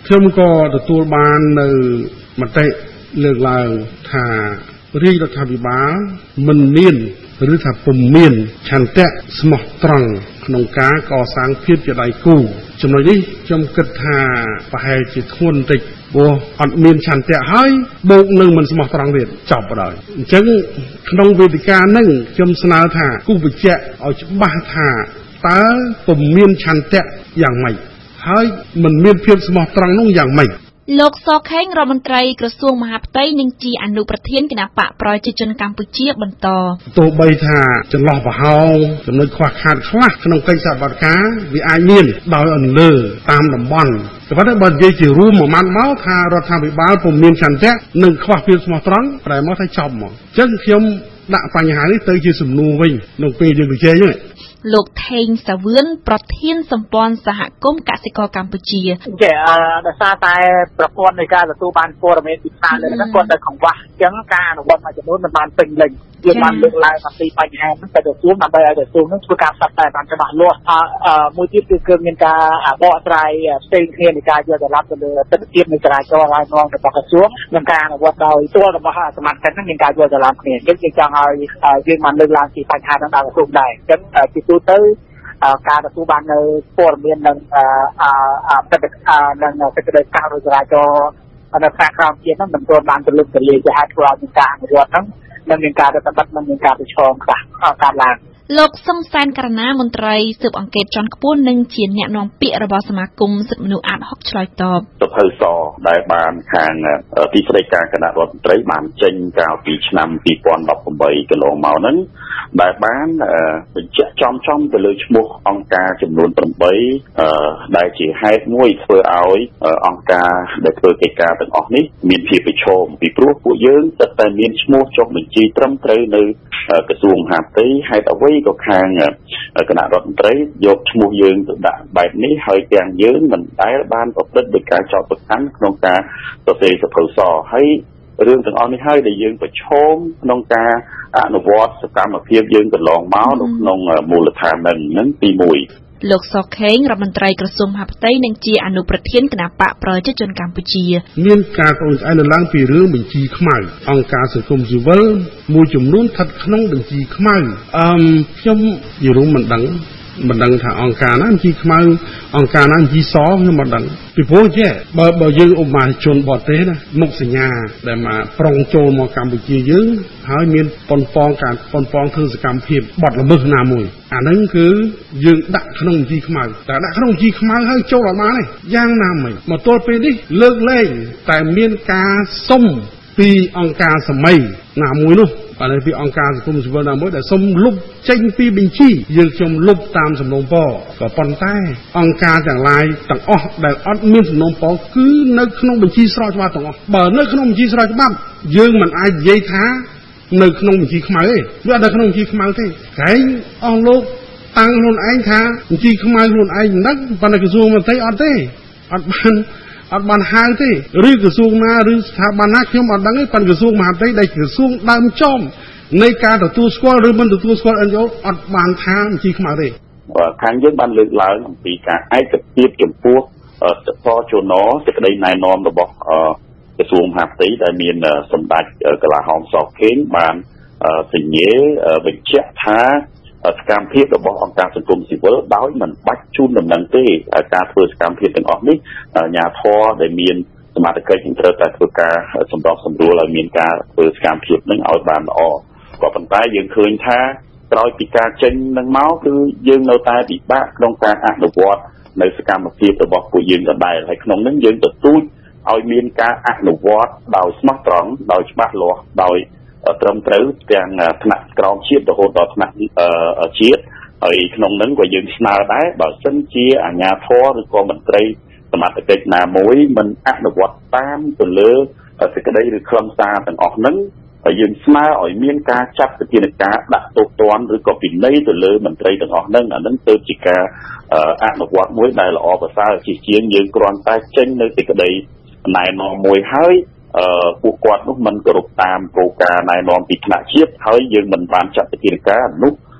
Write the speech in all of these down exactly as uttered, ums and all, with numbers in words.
ខ្ញុំក៏ទទួលបាននៅមតិលើកឡើងថារាជរដ្ឋាភិបាលមិនមានឬថាពុំមានឆន្ទៈស្មោះត្រង់ក្នុងការកសាងភាពជាដៃគូចំណុចនេះខ្ញុំគិតថាប្រហែលជាធ្ងន់បន្តិចព្រោះអត់មានឆន្ទៈហើយបូកនឹងមិនស្មោះត្រង់ទៀតចប់បណ្ដោយអញ្ចឹងក្នុងវេទិកាហ្នឹងខ្ញុំស្នើថាគូបញ្ជាក់ឲ្យច្បាស់ថាតើពុំមានឆន្ទៈយ៉ាងម៉េចហើយមិនមានភាពស្មោះត្រង់នោះយ៉ាងម៉េចលោកសខេងរដ្ឋមន្ត្រីក្រសួងមហាផ្ទៃនិងជាអនុប្រធានគណៈបកប្រជាជនកម្ពុជាបន្តទោះបីថាចន្លោះប្រហោងចំណុចខ្វះខាតខ្លះក្នុងកិច្ចសហប្រតិការវាអាចមានដោយអន្លើតាមតំបន់តែប៉ុន្តែបើនិយាយជារួមមួយម៉ាត់មកថារដ្ឋាភិបាលពុំមានឆន្ទៈនិងខ្វះភាពស្មោះត្រង់ប្រែមកថាចប់ហ្មងអញ្ចឹងខ្ញុំដាក់បញ្ហានេះទៅជាសំណួរវិញក្នុងពេលយើងជជែកហ្នឹងលោកថេងសាវឿនប្រធានសម្ព័ន្ធសហគមន៍កសិករកម្ពុជាចាដោយសារតែប្រព័ន្ធនៃការទទួលបានព័ត៌មានពីផ្សារលើហ្នឹងគាត់ទៅកង្វះអញ្ចឹងការអនុវត្តមួយចំនួនមិនបានពេញលេញយើងបានលើកឡើងអំពីបញ្ហាហ្នឹងទៅក្រសួងដើម្បីឲ្យក្រសួងហ្នឹងធ្វើការផ្សព្វផ្សាយបានច្បាស់លាស់អឺមួយទៀតគឺគឺមានការបកស្រាយផ្សេងគ្នានៃការយកទៅឡាប់ទៅលើទិដ្ឋភាពនៃចរាចរណ៍ហើយនាំរបស់ក្រសួងនិងការអនុវត្តដោយផ្ទាល់របស់សមាជិកហ្នឹងមានការយកទៅឡាប់គ្នាអញ្ចឹងយើងចង់ឲ្យយើងបានលើកឡើងពីបញ្ហាហ្នឹងដល់ក្រសួងដែរអញ្ចឹងពីទូទៅការទទួលបាននៅព័ត៌មាននិងអឺបេតិកនិងសេចក្តីស្នើរបស់ចរាចរណ៍នៅផ្នែកក្រោមជាតិហ្នឹងមិនទាន់បានទលំទលាយជាហេតុធ្វើឲ្យមានការអនុវត្តហ្នឹងនិងមានការរដ្ឋបတ်និងមានការប្រឈមខ្លះកើតឡើងលោកសង្សានករណាមន្ត្រីស៊ើបអង្កេតជាន់ខ្ពស់និងជាអ្នកនាំពាក្យរបស់សមាគមសិទ្ធិមនុស្សអាតហុកឆ្លើយតបសភៅសដែលបានខាងទីស្តីការគណៈរដ្ឋមន្ត្រីបានចេញកាលពីឆ្នាំពីរពាន់ដប់ប្រាំបីកន្លងមកហ្នឹងដែលបានបញ្ជាក់ចំចំទៅលើឈ្មោះអង្គការចំនួនប្រាំបីដែលជាហេតុមួយធ្វើឲ្យអង្គការដែលធ្វើកិច្ចការទាំងអស់នេះមានភាពប្រឈមពីព្រោះពួកយើងតែតែមានឈ្មោះចុះបញ្ជីត្រឹមត្រូវនៅក្រសួងមហាផ្ទៃហេតុអ្វីក៏ខាងគណៈរដ្ឋមន្ត្រីយកឈ្មោះយើងទៅដាក់បែបនេះហើយទាំងយើងមិនដែលបានប្រព្រឹត្តដោយការចោទប្រកាន់ក្នុងការសរសេរសភៅសហើយរឿងទាំងអស់នេះហើយដែលយើងប្រឈមក្នុងការអនុវត្តសកម្មភាពយើងកន្លងមកនៅក្នុងមូលដ្ឋាននឹងទីមួយលោកសខេងរដ្ឋមន្ត្រីក្រសួងមហាផ្ទៃនិងជាអនុប្រធានគណៈបកប្រជាជនកម្ពុជាមានការត្អូញត្អែរឡើងពីរឿងបញ្ជីខ្មៅអង្គការសង្គមស៊ីវិលមួយចំនួនស្ថិតក្នុងបញ្ជីខ្មៅអឺខ្ញុំយល់មិនដឹងមិនដឹងថាអង្គការណាបញ្ជីខ្មៅអង្គការណាបញ្ជីសខ្ញុំមិនដឹងពីព្រោះចេះបើបើយើងឧបមាជនបរទេសណាមុខសញ្ញាដែលមកប្រុងចូលមកកម្ពុជាយើងហើយមានប៉ុនប៉ងការប៉ុនប៉ងធ្វើសកម្មភាពបត់ល្មើសណាមួយអាហ្នឹងគឺយើងដាក់ក្នុងបញ្ជីខ្មៅតែដាក់ក្នុងបញ្ជីខ្មៅហើយចូលអត់បានទេយ៉ាងណាមិញមកទល់ពេលនេះលើកលែងតែមានការសុំពីអង្គការសម័យណាមួយនោះបាទពីអង្គការសង្គមស៊ីវិលណាមួយដែលសុំលុបចេញពីបញ្ជីយើងខ្ញុំលុបតាមសំណូមពរក៏ប៉ុន្តែអង្គការទាំងឡាយទាំងអស់ដែលអត់មានសំណូមពរគឺនៅក្នុងបញ្ជីស្របច្បាប់ទាំងអស់បើនៅក្នុងបញ្ជីស្របច្បាប់យើងមិនអាចនិយាយថានៅក្នុងបញ្ជីខ្មៅទេវាអត់នៅក្នុងបញ្ជីខ្មៅទេក្រែងអស់លោកតាំងខ្លួនឯងថាបញ្ជីខ្មៅខ្លួនឯងមិនដឹងប៉ុន្តែក្រសួងមន្ត្រីអត់ទេអត់បានអត់បានហៅទេឬក្រសួងណាឬស្ថាប័នណាខ្ញុំអត់ដឹងទេប៉ុន្តែក្រសួងមហាផ្ទៃដែលក្រសួងដើមចំនៃការទទួលស្គាល់ឬមិនទទួលស្គាល់ អិន ជី អូ អត់បានថាបញ្ជីខ្មៅទេខាងយើងបានលើកឡើងអំពីការឯកភាពចំពោះសពជនសេចក្តីណែនាំរបស់ក្រសួងមហាផ្ទៃដែលមានសម្ដេចកលាហោមសខេងបានសញ្ញាបញ្ជាក់ថាសកម្មភាពរបស់អង្គការសង្គមស៊ីវិលដោយមិនបាច់ជូនដំណឹងទេការធ្វើសកម្មភាពទាំងអស់នេះអាជ្ញាធរដែលមានសមត្ថកិច្ចនឹងត្រូវតែធ្វើការសម្របសម្រួលឲ្យមានការធ្វើសកម្មភាពនឹងឲ្យបានល្អក៏ប៉ុន្តែយើងឃើញថាក្រោយពីការចេញនឹងមកគឺយើងនៅតែពិបាកក្នុងការអនុវត្តនៅសកម្មភាពរបស់ពួកយើងដដែលហើយក្នុងនោះយើងទទូចឲ្យមានការអនុវត្តដោយស្មោះត្រង់ដោយច្បាស់លាស់ដោយត្រឹមត្រូវទាំងថ្នាក់ក្រោមជាតិរហូតដល់ថ្នាក់ជាតិហើយក្នុងនោះក៏យើងស្នើដែរបើសិនជាអាជ្ញាធរឬក៏មន្ត្រីសមត្ថកិច្ចណាមួយមិនអនុវត្តតាមទៅលើសេចក្តីឬខ្លឹមសារទាំងអស់ហ្នឹងហើយយើងស្នើឲ្យមានការចាត់វិធានការដាក់ទោសទណ្ឌឬក៏ពិន័យទៅលើមន្ត្រីទាំងអស់ហ្នឹងអាហ្នឹងទៅជាការអនុវត្តមួយដែលល្អប្រសើរជាជាងយើងគ្រាន់តែចេញនៅសេចក្តីណែនាំមួយហើយអឺពួកគាត់នោះមិនគោរពតាមគោលការណ៍ណែនាំពីថ្នាក់ជាតិហើយយើងមិនបានចាត់វិធានការនោះ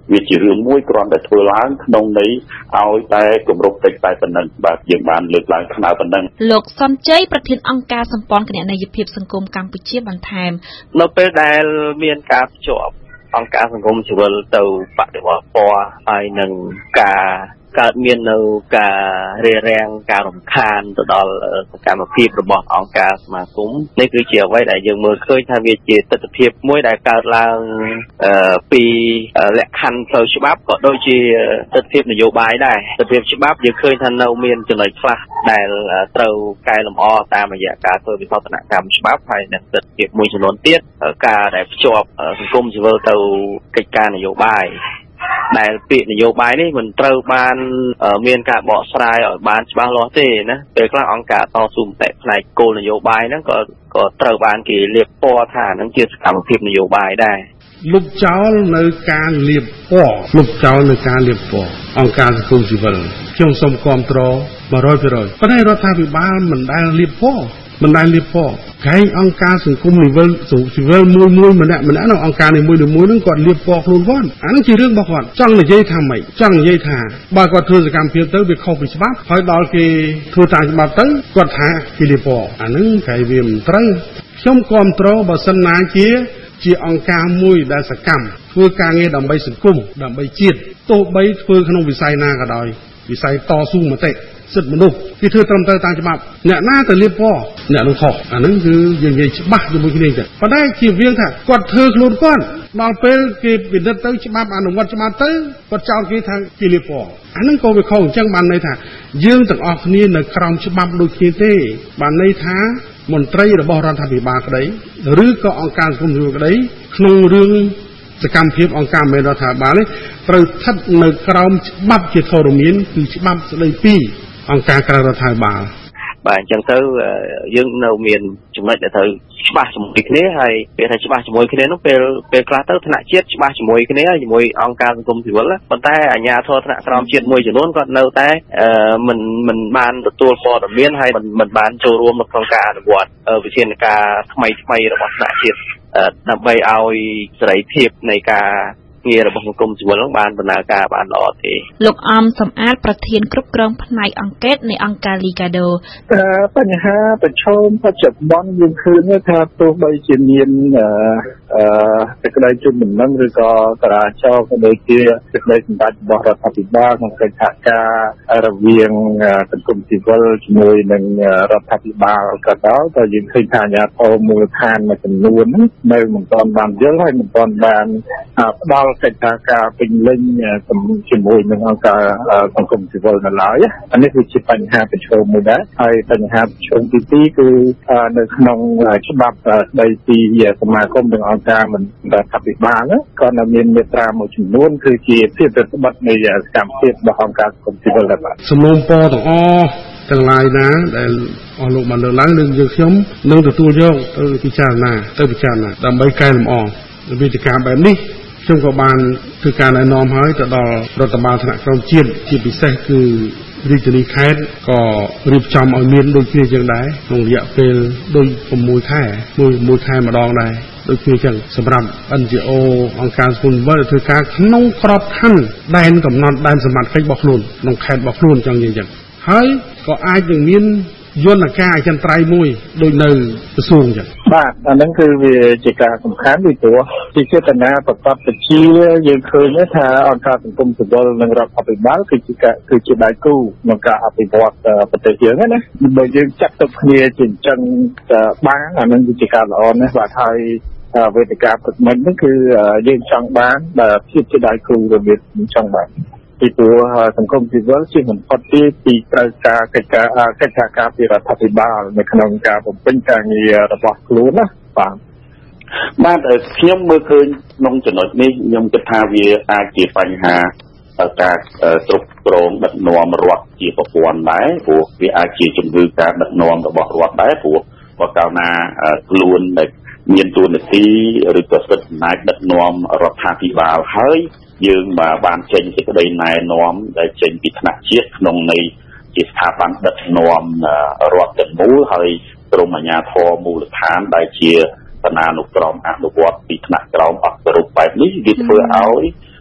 វាជារឿងមួយគ្រាន់តែធ្វើឡើងក្នុងន័យឲ្យតែគម្រប់តិចតែប៉ុណ្ណឹងបាទយើងបានលើកឡើងស្នើប៉ុណ្ណឹងលោកសំជ័យប្រធានអង្គការសម្ព័ន្ធគណនេយ្យភាពសង្គមកម្ពុជាបន្ថែមនៅពេលដែលមានការភ្ជាប់អង្គការសង្គមស៊ីវិលទៅបដិវត្តពណ៌ហើយនឹងការកើតមាននៅការរារាំងការរំខានទៅដល់សកម្មភាពរបស់អង្គការសមាគមនេះគឺជាអ្វីដែលយើងមើលឃើញថាវាជាទស្សនវិជ្ជាមួយដែលកើតឡើងពីលក្ខខណ្ឌផ្លូវច្បាប់ក៏ដូចជាទស្សនវិជ្ជានយោបាយដែរទស្សនវិជ្ជាច្បាប់យើងឃើញថានៅមានចំណុចខ្លះដែលត្រូវកែលម្អតាមរយៈការធ្វើវិសោធនកម្មច្បាប់ហើយនិងទស្សនវិជ្ជាមួយចំនួនទៀតការដែលភ្ជាប់សង្គមស៊ីវិលទៅកិច្ចការនយោបាយដែលពាក្យនយោបាយនេះមិនត្រូវបានមានការបកស្រាយឲ្យបានច្បាស់លាស់ទេណាពេលខ្លះអង្គការតស៊ូមតិផ្នែកគោលនយោបាយហ្នឹងក៏ក៏ត្រូវបានគេលាបពណ៌ថាហ្នឹងជាសកម្មភាពនយោបាយដែរលុបចោលនៅការលាបពណ៌លុបចោលនៅការលាបពណ៌អង្គការសង្គមស៊ីវិលខ្ញុំសូមគាំទ្រ one hundred percent ប៉ុន្តែរដ្ឋាភិបាលមិនដែលលាបពណ៌មិនដែលលាបពណ៌កែងអង្គការសង្គមស៊ីវិលស៊ីវិលមួយមួយម្នាក់ម្នាក់នៅអង្គការនីមួយៗហ្នឹងគាត់លាបពណ៌ខ្លួនគាត់អាហ្នឹងជារឿងរបស់គាត់ចង់និយាយថាម៉េចចង់និយាយថាបើគាត់ធ្វើសកម្មភាពទៅវាខុសពីច្បាប់ហើយដល់គេធ្វើតាមច្បាប់ទៅគាត់ថាគេលាបពណ៌អាហ្នឹងគេវាមិនត្រូវខ្ញុំគាំទ្របើសិនណាជាជាអង្គការមួយដែលសកម្មធ្វើការងារដើម្បីសង្គមដើម្បីជាតិទោះបីធ្វើក្នុងវិស័យណាក៏ដោយវិស័យតស៊ូមតិសិទ្ធិមនុស្សគេធ្វើត្រឹមត្រូវតាមច្បាប់អ្នកណាទៅលាបពណ៌អ្នកនោះខុសអាហ្នឹងគឺយើងនិយាយច្បាស់ជាមួយគ្នាទៅប៉ុន្តែជាវាងថាគាត់ធ្វើខ្លួនគាត់ដល់ពេលគេពិនិត្យទៅច្បាប់អនុវត្តច្បាប់ទៅគាត់ចោទគេថាគេលាបពណ៌អាហ្នឹងក៏វាខុសអញ្ចឹងបានន័យថាយើងទាំងអស់គ្នានៅក្រោមច្បាប់ដូចគ្នាទេបានន័យថាមន្ត្រីរបស់រដ្ឋាភិបាលក្តីឬក៏អង្គការសង្គមស៊ីវិលក្តីក្នុងរឿងសកម្មភាពអង្គការមេរដ្ឋាភិបាលនេះត្រូវស្ថិតនៅក្រោមច្បាប់ជាធរមានគឺច្បាប់ស្តីពីអង្គការក្រៅរដ្ឋាភិបាលបាទអញ្ចឹងទៅយើងនៅមានចំណុចដែលត្រូវច្បាស់ជាមួយគ្នាហើយពេលថាច្បាស់ជាមួយគ្នានោះពេលពេលខ្លះទៅថ្នាក់ជាតិច្បាស់ជាមួយគ្នាជាមួយអង្គការសង្គមស៊ីវិលប៉ុន្តែអាជ្ញាធរថ្នាក់ក្រោមជាតិមួយចំនួនគាត់នៅតែមិនមិនបានទទួលព័ត៌មានហើយមិនមិនបានចូលរួមនៅក្នុងការអនុវត្តវិធានការថ្មីថ្មីរបស់ថ្នាក់ជាតិដើម្បីឲ្យសេរីភាពនៃការងាររបស់សង្គមស៊ីវិលនឹងបានដំណើរការបានល្អទេលោកអំសំអាតប្រធានគ្រប់គ្រងផ្នែកអង្កេតនៃអង្គការ Ligado បញ្ហាប្រឈមបច្ចុប្បន្នយើងឃើញថាទោះបីជាមានអឺសេចក្តីជូនដំណឹងឬក៏តារាចរក៏ដូចជាសេចក្តីសម្រេចរបស់រដ្ឋាភិបាលក្នុងកិច្ចសហការរវាងសង្គមស៊ីវិលជាមួយនឹងរដ្ឋាភិបាលក៏ដោយក៏យើងឃើញថាអាជ្ញាធរមូលដ្ឋានមួយចំនួននៅមិនទាន់បានយល់ហើយមិនទាន់បានផ្ដល់កិច្ចសហការពេញលេញជាមួយនឹងអង្គការសង្គមស៊ីវិលនៅឡើយអានេះគឺជាបញ្ហាប្រឈមមួយដែរហើយបញ្ហាប្រឈមទីពីរគឺនៅក្នុងច្បាប់ស្តីពីសមាគមនិងអង្គការមិនរដ្ឋាភិបាលក៏នៅមានមាត្រាមួយចំនួនគឺជាភាពប្រតិបត្តិនៃសកម្មភាពរបស់អង្គការសង្គមស៊ីវិលដែរបាទសំណូមពរទាំងអស់ទាំងឡាយណាដែលអស់លោកបានលើកឡើងនឹងយើងខ្ញុំនឹងទទួលយកទៅពិចារណាទៅពិចារណាដើម្បីកែលម្អវិធីការបែបនេះខ្ញុំក៏បានធ្វើការណែនាំឲ្យទៅដល់រដ្ឋបាលថ្នាក់ក្រោមជាតិជាពិសេសគឺរាជធានីខេត្តក៏រៀបចំឲ្យមានដូចគ្នាចឹងដែរក្នុងរយៈពេលដូច6ខែមួយខែម្ដងដែរដូចគ្នាចឹងសម្រាប់ អិន ជី អូ អង្គការសង្គមស៊ីវិលធ្វើការក្នុងក្របខ័ណ្ឌដែនកំណត់ដែនសមត្ថកិច្ចរបស់ខ្លួនក្នុងខេត្តរបស់ខ្លួនចឹងនិយាយចឹងហើយក៏អាចនឹងមានយន្តការអចិន្ត្រៃយ៍មួយដូចនៅក្រសួងចឹងបាទអាហ្នឹងគឺវាជាការសំខាន់ពីព្រោះជាចេតនាប្រកបវិជ្ជាយើងឃើញថាអង្គការសង្គមស៊ីវិលនិងរដ្ឋាភិបាលគឺជាគឺជាដៃគូក្នុងការអភិវឌ្ឍប្រទេសយើងណាបើយើងចាត់ទុកគ្នាជាអញ្ចឹងបានអាហ្នឹងគឺជាការល្អណាស់បាទហើយវេទិកាព្រឹកមិញហ្នឹងគឺយើងចង់បានភាពជាដៃគូរវាចង់បានពីព្រោះសង្គមស៊ីវិលជាមិនផុតពីពីត្រូវការកិច្ចការកិច្ចសហការពីរដ្ឋាភិបាលនៅក្នុងការបំពេញការងាររបស់ខ្លួនណាបាទបាទខ្ញុំមើលឃើញក្នុងចំណុចនេះខ្ញុំគិតថាវាអាចជាបញ្ហាការគ្រប់គ្រងដឹកនាំរដ្ឋជាប្រព័ន្ធដែរព្រោះវាអាចជាជំងឺការដឹកនាំរបស់រដ្ឋដែរព្រោះបើកាលណាខ្លួនដែលមានតួនាទីឬក៏សិទ្ធិអំណាចដឹកនាំរដ្ឋាភិបាលហើយយើងមកបានចេញសេចក្តីណែនាំដែលចេញពីថ្នាក់ជាតិក្នុងន័យជាស្ថាប័នដឹកនាំរដ្ឋទាំងមូលហើយក្រុមអាជ្ញាធរមូលដ្ឋានដែលជាបណ្ណានុក្រមអនុវត្តពីថ្នាក់ក្រោមអត់គ្រប់បែបនេះវាធ្វើឲ្យ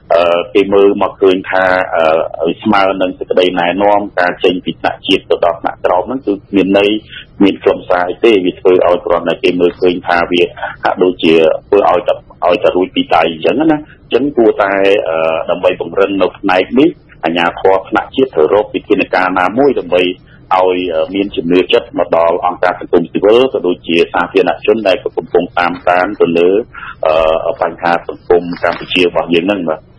គេមើលមកឃើញថាស្មើនឹងសេចក្តីណែនាំការចេញពីថ្នាក់ជាតិទៅដល់ថ្នាក់ក្រោមហ្នឹងគឺមានន័យមានខ្លឹមសារអីទេវាធ្វើឲ្យគ្រាន់តែគេមើលឃើញថាវាហាក់ដូចជាធ្វើឲ្យតែឲ្យតែរួចពីដៃអញ្ចឹងណាអញ្ចឹងគួរតែដើម្បីពង្រឹងនៅផ្នែកនេះអាជ្ញាធរថ្នាក់ជាតិត្រូវរកវិធានការណាមួយដើម្បីឲ្យមានជំនឿចិត្តមកដល់អង្គការសង្គមស៊ីវិលក៏ដូចជាសាធារណជនដែលកំពុងតាមដានទៅលើបញ្ហាសង្គមកម្ពុជារបស់យើងហ្នឹងបាទ